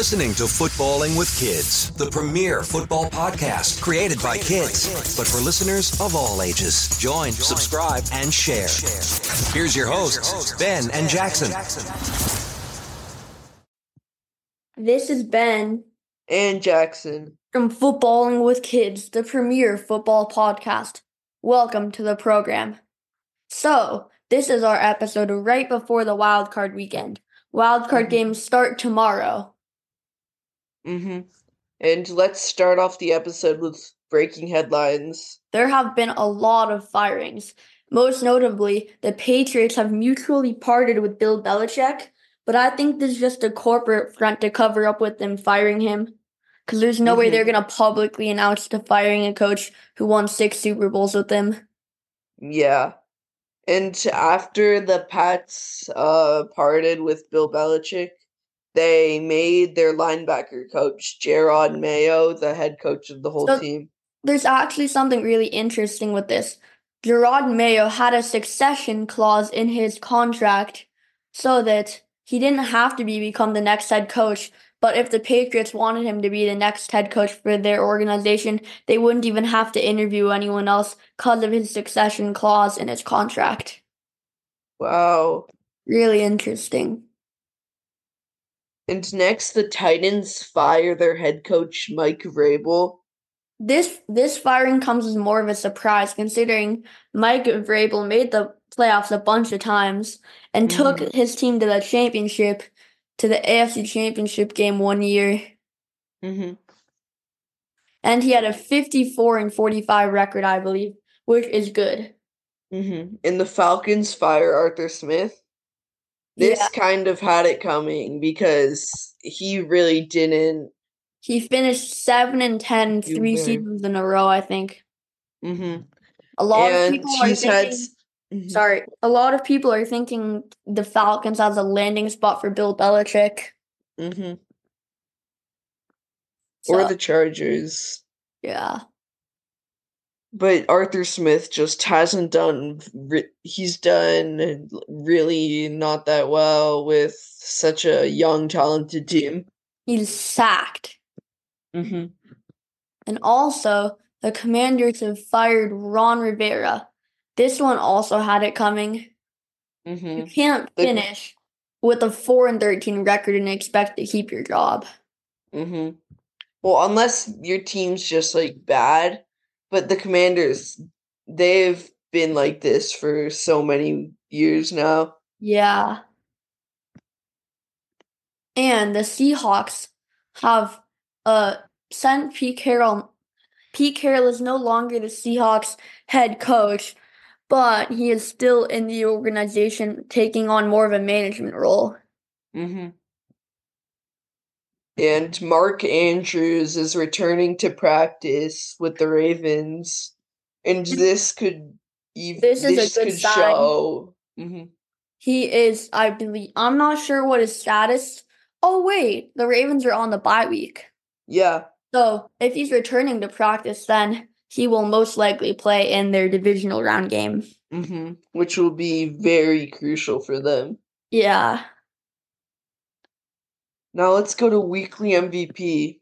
listening to Footballing with Kids, the premier football podcast created by kids, but for listeners of all ages. Join, subscribe, and share. Here's your hosts, Ben and Jackson. This is Ben and Jackson from Footballing with Kids, the premier football podcast. Welcome to the program. So, this is our episode right before the wildcard weekend. Wildcard games start tomorrow. And let's start off the episode with breaking headlines. There have been a lot of firings. Most notably, the Patriots have mutually parted with Bill Belichick, but I think this is just a corporate front to cover up with them firing him. Because there's no way they're going to publicly announce to firing a coach who won 6 Super Bowls with them. Yeah. And after the Pats parted with Bill Belichick, they made their linebacker coach, Jerod Mayo, the head coach of the whole team. There's actually something really interesting with this. Jerod Mayo had a succession clause in his contract so that he didn't have to become the next head coach. But if the Patriots wanted him to be the next head coach for their organization, they wouldn't even have to interview anyone else because of his succession clause in his contract. Wow. Really interesting. And next, the Titans fire their head coach, Mike Vrabel. This firing comes as more of a surprise, considering Mike Vrabel made the playoffs a bunch of times and took his team to the championship, to the AFC Championship game one year. And he had a 54-45 record, I believe, which is good. And the Falcons fire Arthur Smith. This kind of had it coming because he really didn't. He finished 7-10 3 seasons in a row, I think. A lot of people are thinking. A lot of people are thinking the Falcons as a landing spot for Bill Belichick. Or the Chargers. Yeah. But Arthur Smith just hasn't done. He's done really not that well with such a young, talented team. He's sacked. And also, the Commanders have fired Ron Rivera. This one also had it coming. You can't finish with a 4-13 record and expect to keep your job. Well, unless your team's just bad. But the Commanders, they've been like this for so many years now. Yeah. And the Seahawks have sent Pete Carroll. Pete Carroll is no longer the Seahawks head coach, but he is still in the organization, taking on more of a management role. And Mark Andrews is returning to practice with the Ravens, and this could show. He is, I believe. I'm not sure what his status. Oh wait, the Ravens are on the bye week. Yeah. So if he's returning to practice, then he will most likely play in their divisional round game. Which will be very crucial for them. Yeah. Now let's go to weekly MVP.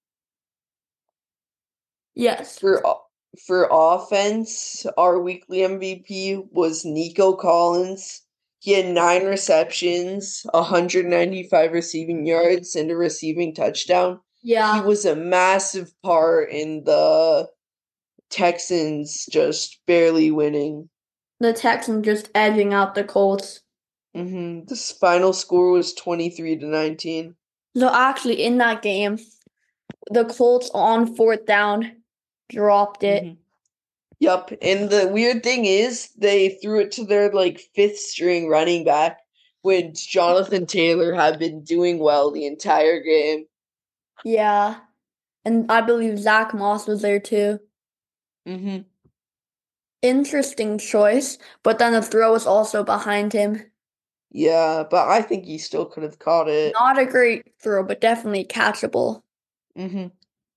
Yes. For offense, our weekly MVP was Nico Collins. He had 9 receptions, 195 receiving yards, and a receiving touchdown. Yeah. He was a massive part in the Texans just barely winning. The Texans just edging out the Colts. This final score was 23-19. So actually, in that game, the Colts on 4th down dropped it. Yup, and the weird thing is they threw it to their 5th string running back when Jonathan Taylor had been doing well the entire game. Yeah, and I believe Zach Moss was there too. Interesting choice, but then the throw was also behind him. Yeah, but I think he still could have caught it. Not a great throw, but definitely catchable. Mm-hmm.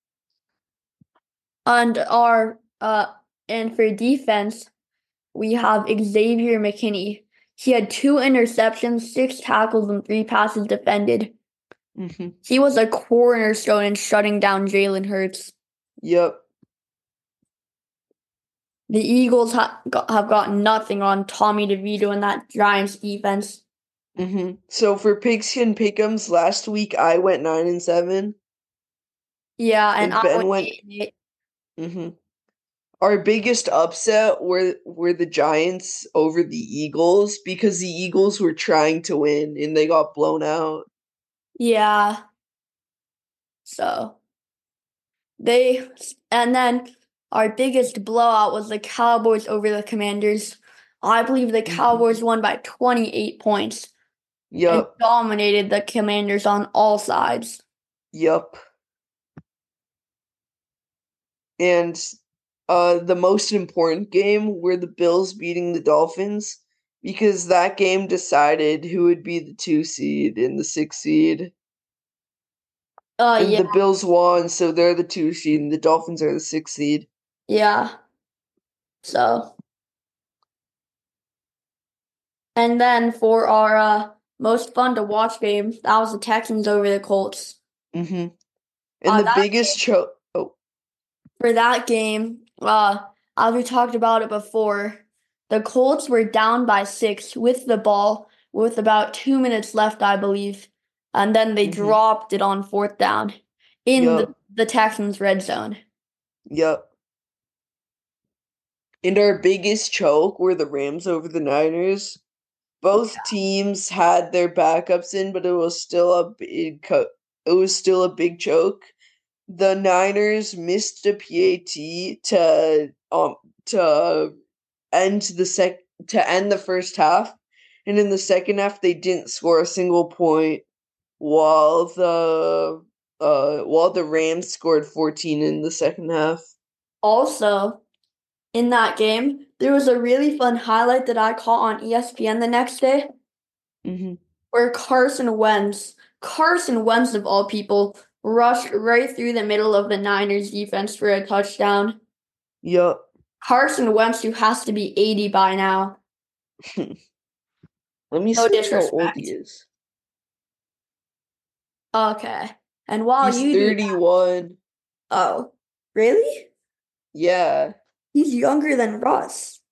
And for defense, we have Xavier McKinney. He had 2 interceptions, 6 tackles, and 3 passes defended. Mm-hmm. He was a cornerstone in shutting down Jalen Hurts. Yep. The Eagles have got nothing on Tommy DeVito and that Giants defense. Mm-hmm. So for Pigskin Pick'ems, last week I went 9-7. Yeah, and I Ben went went. 8-8. Mm-hmm. Our biggest upset were the Giants over the Eagles because the Eagles were trying to win and they got blown out. Yeah. So and then our biggest blowout was the Cowboys over the Commanders. I believe the Cowboys won by 28 points and Yup. dominated the Commanders on all sides. Yup. And the most important game were the Bills beating the Dolphins because that game decided who would be the 2 seed and the 6 seed. And Yeah, the Bills won, so they're the 2 seed, and the Dolphins are the 6 seed. yeah. So, and then for our most fun to watch game, that was the Texans over the Colts. Mm-hmm. And the biggest For that game, as we talked about it before, the Colts were down by 6 with the ball with about 2 minutes left, I believe. And then they dropped it on 4th down in the Texans' red zone. Yep. And our biggest choke were the Rams over the Niners. Both teams had their backups in, but it was still a big choke. The Niners missed a PAT to end the first half, and in the second half they didn't score a single point, while the Rams scored 14 in the second half. Also, in that game, there was a really fun highlight that I caught on ESPN the next day, where Carson Wentz of all people, rushed right through the middle of the Niners defense for a touchdown. Yup. Carson Wentz, who has to be 80 by now. Let me see how old he is. Okay. And while he's you 31. Oh, really? Yeah. He's younger than Russ.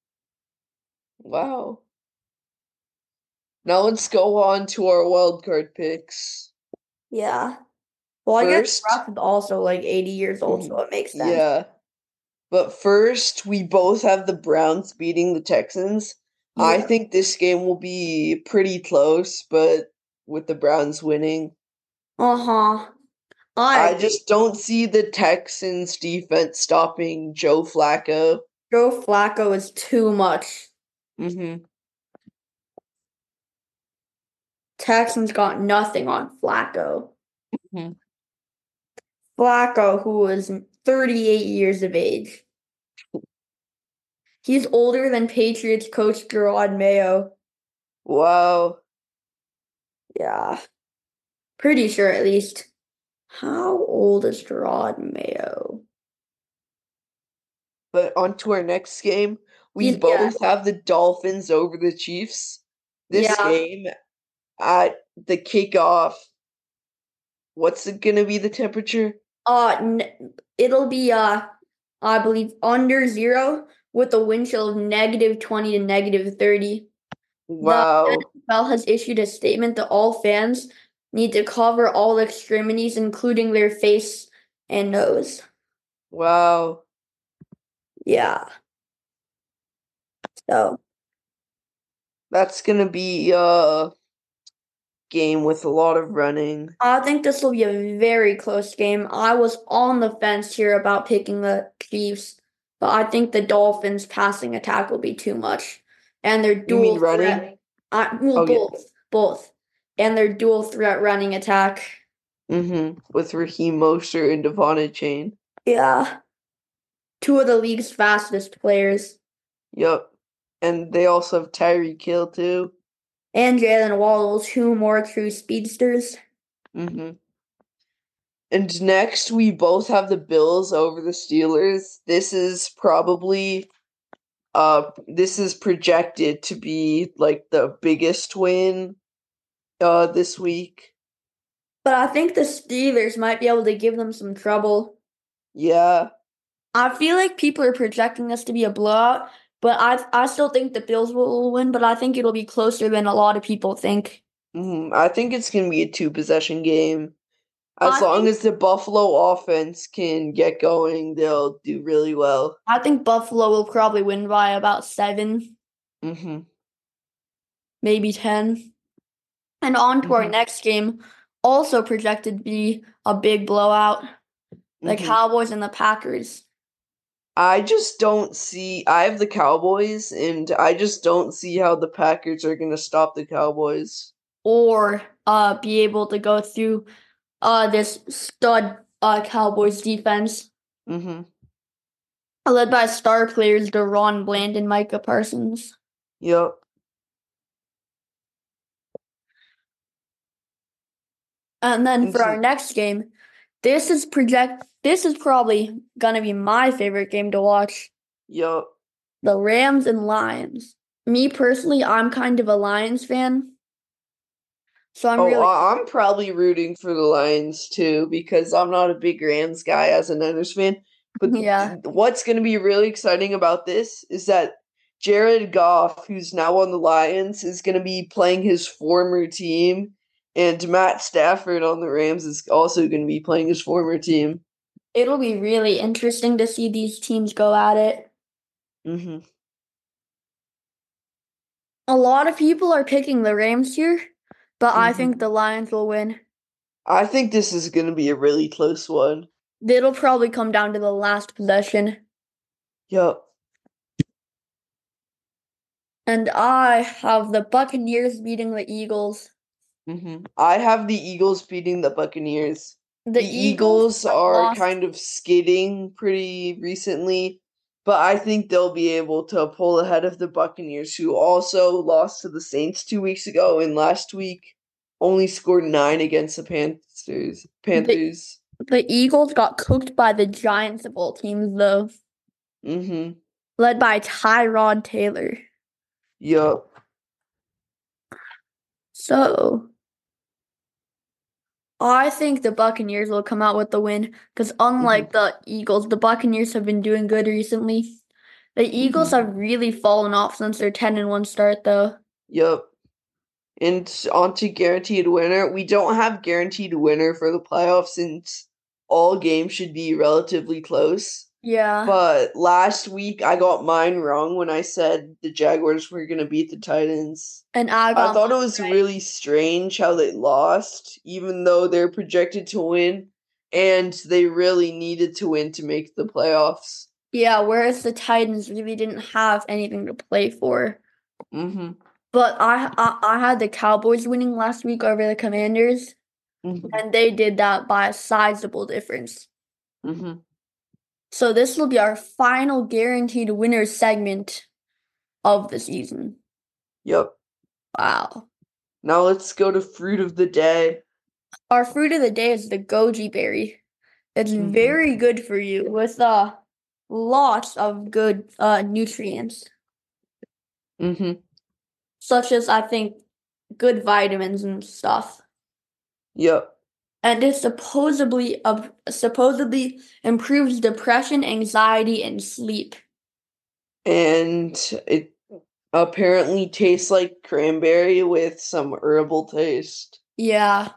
Wow. Now let's go on to our wildcard picks. Yeah. Well, I guess Russ is also like 80 years old, so it makes sense. Yeah. But first, we both have the Browns beating the Texans. Yeah. I think this game will be pretty close, but with the Browns winning. Uh-huh. I just don't see the Texans defense stopping Joe Flacco. Joe Flacco is too much. Texans got nothing on Flacco. Flacco, who is 38 years of age. He's older than Patriots coach Jerod Mayo. Wow. Yeah. Pretty sure, at least. How old is Jerod Mayo? But on to our next game. We both have the Dolphins over the Chiefs. This game at the kickoff. What's it gonna be the temperature? It'll be I believe under 0 with a wind chill of -20 to -30. Wow. The NFL has issued a statement that all fans need to cover all extremities, including their face and nose. Wow. Yeah. So that's gonna be a game with a lot of running. I think this will be a very close game. I was on the fence here about picking the Chiefs, but I think the Dolphins' passing attack will be too much, and their dual running. Both, and their dual threat running attack. With Raheem Mostert and Devon Achane. Yeah, 2 of the league's fastest players. Yep, and they also have Tyreek Hill too. And Jalen Waddle, 2 more true speedsters. And next, we both have the Bills over the Steelers. This is probably, this is projected to be like the biggest win, this week. But I think the Steelers might be able to give them some trouble. Yeah. I feel like people are projecting this to be a blowout, but I still think the Bills will win, but I think it'll be closer than a lot of people think. I think it's going to be a 2-possession game. As I long think as the Buffalo offense can get going, they'll do really well. I think Buffalo will probably win by about 7, hmm maybe 10. And on to our hmm next game, also projected to be a big blowout, the hmm Cowboys and the Packers. I just don't see. I have the Cowboys, and I just don't see how the Packers are going to stop the Cowboys. Or be able to go through this stud Cowboys defense hmm led by star players Deron Bland and Micah Parsons. Yep. And then And for our so, next game, this is probably gonna be my favorite game to watch. yep. The Rams and Lions. Me personally, I'm kind of a Lions fan. So I'm Oh, really I'm probably rooting for the Lions too because I'm not a big Rams guy as a Niners fan. But yeah. what's going to be really exciting about this is that Jared Goff, who's now on the Lions, is going to be playing his former team, and Matt Stafford on the Rams is also going to be playing his former team. It'll be really interesting to see these teams go at it. hmm A lot of people are picking the Rams here, but I hmm think the Lions will win. I think this is going to be a really close one. It'll probably come down to the last possession. Yep. And I have the Buccaneers beating the Eagles. I have the Eagles beating the Buccaneers. The The Eagles Eagles have are lost. kind of skidding pretty recently, but I think they'll be able to pull ahead of the Buccaneers, who also lost to the Saints 2 weeks ago, and last week only scored 9 against the Panthers. The, Panthers. the Eagles got cooked by the Giants of all teams, though, Mm-hmm. led by Tyrod Taylor. Yup. So I think the Buccaneers will come out with the win because Mm-hmm. unlike the Eagles, the Buccaneers have been doing good recently. The Eagles Mm-hmm. have really fallen off since their 10-1 start, though. Yup. And on to guaranteed winner. We don't have guaranteed winner for the playoffs since all games should be relatively close. Yeah. But last week I got mine wrong when I said the Jaguars were going to beat the Titans. And I I got thought it mine was right. really strange how they lost, even though they're projected to win, and they really needed to win to make the playoffs. Yeah, whereas the Titans really didn't have anything to play for. Mm-hmm. But I had the Cowboys winning last week over the Commanders, Mm-hmm. and they did that by a sizable difference. Mm-hmm. So this will be our final guaranteed winner segment of the season. Yep. Wow. Now let's go to fruit of the day. Our fruit of the day is the goji berry. It's Mm-hmm. very good for you with lots of good nutrients, Mm-hmm. such as I think good vitamins and stuff. Yep. And it supposedly improves depression, anxiety, and sleep. And it apparently tastes like cranberry with some herbal taste. Yeah,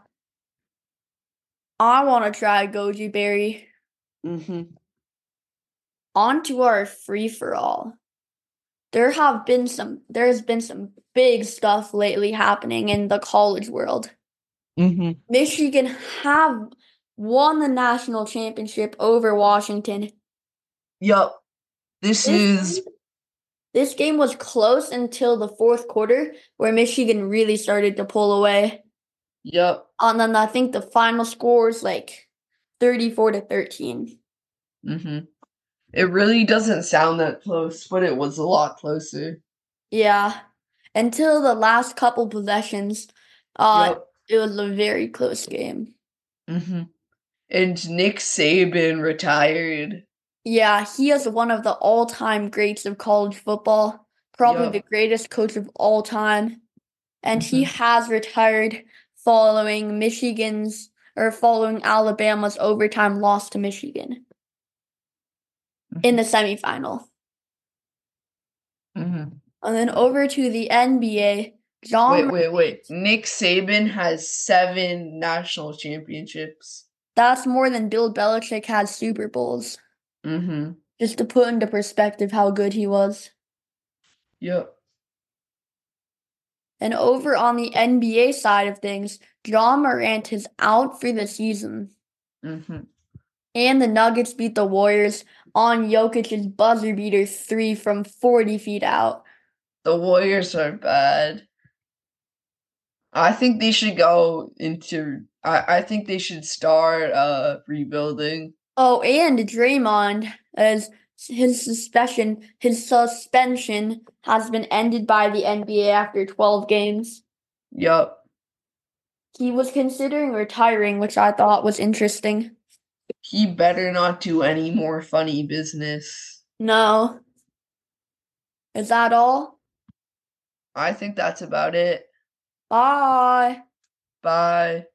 I want to try goji berry. Mm-hmm. On to our free for all. There's been some big stuff lately happening in the college world. Mm-hmm. Michigan have won the national championship over Washington. Yup. This is This game was close until the fourth quarter, where Michigan really started to pull away. Yup. And then I think the final score is like 34-13. Mm-hmm. It really doesn't sound that close, but it was a lot closer. Yeah. Until the last couple possessions, Yep. it was a very close game. Mm-hmm. And Nick Saban retired. Yeah, he is one of the all-time greats of college football, probably the Yep. greatest coach of all time. And he Mhm. has retired following Michigan's or following Alabama's overtime loss to Michigan in the semifinal. Mm-hmm. And then over to the NBA. Wait. Nick Saban has 7 national championships. That's more than Bill Belichick has Super Bowls. Mm-hmm. Just to put into perspective how good he was. Yep. And over on the NBA side of things, Ja Morant is out for the season. Mm-hmm. And the Nuggets beat the Warriors on Jokic's buzzer beater 3 from 40 feet out. The Warriors are bad. I think they should go into. I think they should start rebuilding. Oh, and Draymond, as his suspension has been ended by the NBA after 12 games. Yup. He was considering retiring, which I thought was interesting. He better not do any more funny business. No. Is that all? I think that's about it. Bye. Bye.